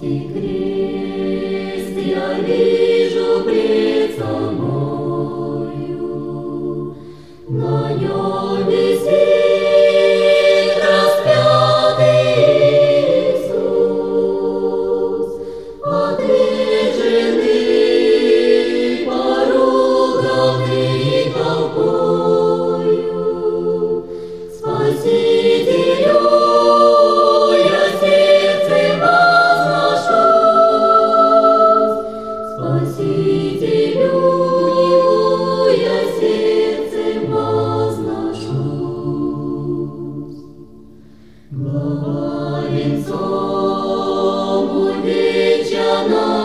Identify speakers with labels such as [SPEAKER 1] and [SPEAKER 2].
[SPEAKER 1] Голгофский крест я вижу пред собою, на нем висит распятый Иисус, отверженный, поруганный толпою. Спасителю я сердцем возношусь, Спасителю я сердцем возношусь. Глава венцом увенчана